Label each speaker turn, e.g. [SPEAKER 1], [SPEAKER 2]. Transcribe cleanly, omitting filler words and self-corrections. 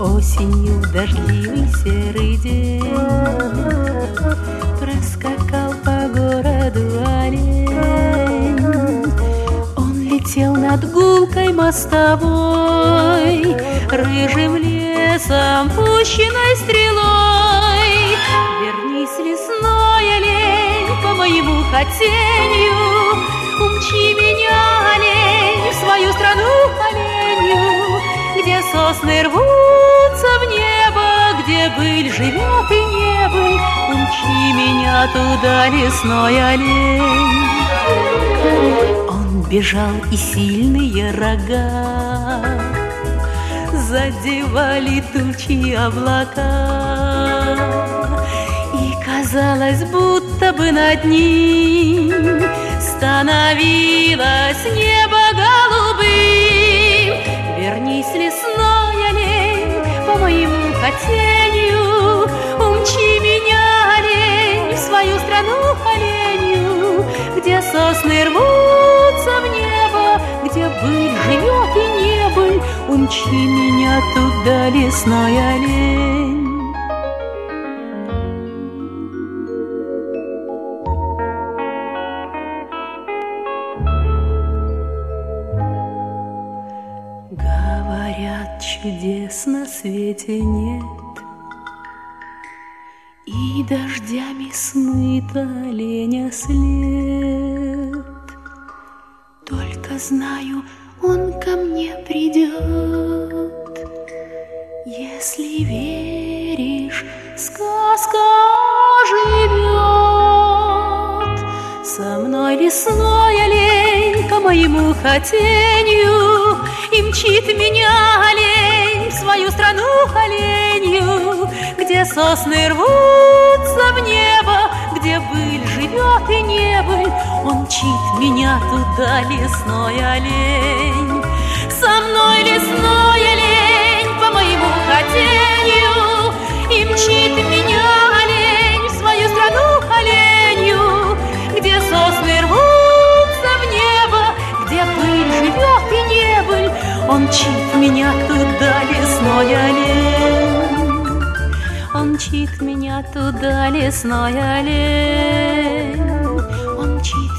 [SPEAKER 1] Осенью в дождливый серый день проскакал по городу олень. Он летел над гулкой мостовой, рыжим лесом, пущенной стрелой. Вернись, лесной олень, по моему хотению, умчи меня, олень, в свою страну оленью, где сосны рвутся в небо, где быль живет и не быль. Умчи меня туда, лесной олень. Он бежал, и сильные рога задевали тучи облака, и казалось, будто бы над ним становилось небо голубым. Вернись, лесной олень, по моему хотению, умчи меня, олень, в свою страну оленью, где сосны рвутся в небо, где быль живет и не быль. Умчи меня туда, лесной олень. Говорят, чудес на свете нет, и дождями смыт оленя след. Только знаю, он ко мне придет. Если веришь, сказка живет. Со мной лесной олень по моему хотению, и мчит меня олень в свою страну оленью, где сосны рвутся в небо, где быль живет и не быль. Он мчит меня туда, лесной олень. Со мной лесной олень по моему хотению, и мчит меня олень в свою страну оленью, где сосны рвутся в небо, где быль живет и не быль. Он мчит меня туда, лесной олень. Он мчит меня туда, лесной олень. Он мчит